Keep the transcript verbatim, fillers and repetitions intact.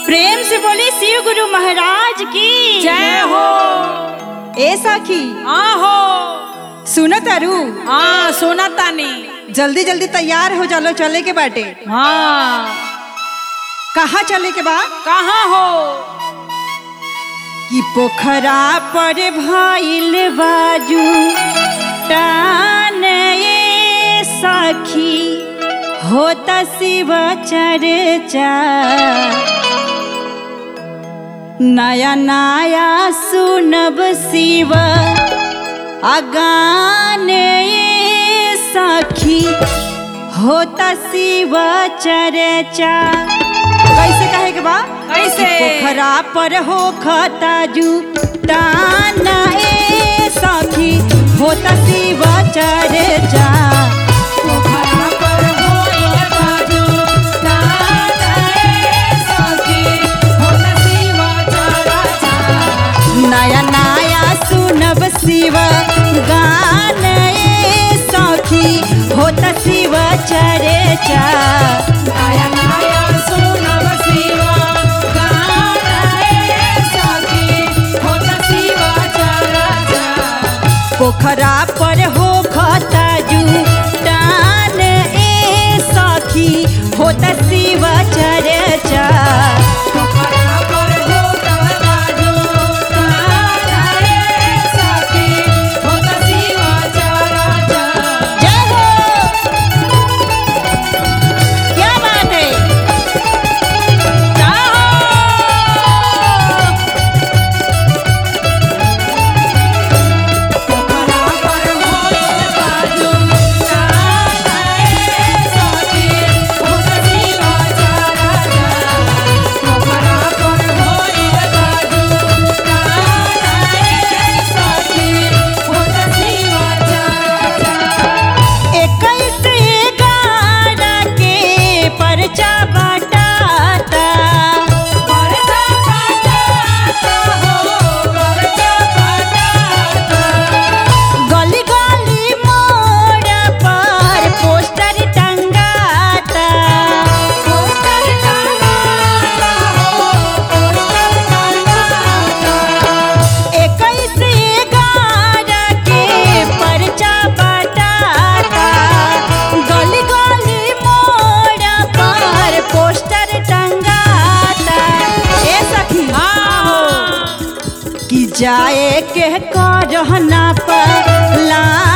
प्रेम से बोले शिव गुरु महाराज की जय हो। ए सखी हाँ हो। सुनो तारू। हाँ सोना तानी। जल्दी जल्दी तैयार हो चलो, चले के बाटे। हाँ कहाँ चले के बा? कहाँ हो? कि पोखरा पर भइल बाजू टान ए सखी होत शिव चर्चा। नया नया सुनब शिव अगान ए सखी होत शिव चर्चा। कैसे कहे के बा? कैसे? पोखरा पर हो खताजू टाना ए सखी होता शिव चर्चा। पोखरा पर होइल बाजू टाना ए सखी होता शिव चर्चा। नया नया सुनब शिव गान ए सखी होता शिव चर्चा। नया नया सुनब शिव गान ए सखी होता शिव चर्चा। पोखरा पर हो खताजू टान ए सखी होता शिव चर्चा। पोखरा पर होइल बाजू टाना ए सखी होता शिव चर्चा। जय हो। क्या बात है? पोखरा पर होइल बाजू टाना ए सखी होता शिव चर्चा। पोखरा पर होइल बाजू टाना ए सखी होता शिव चर्चा। इक्कीस ग्यारह के पर्चा बटाता। परचा पटाता हो परचा पटाता। गली गली मोड़ पर पोस्टर टंगाता। पोस्टर टंगाता हो पोस्टर टंगाता। इक्कीस ग्यारह के पर्चा बटाता। गली गली मोड़ पर पोस्टर टंगाता। ए सखी हाँ कि जाए के करहना पर ला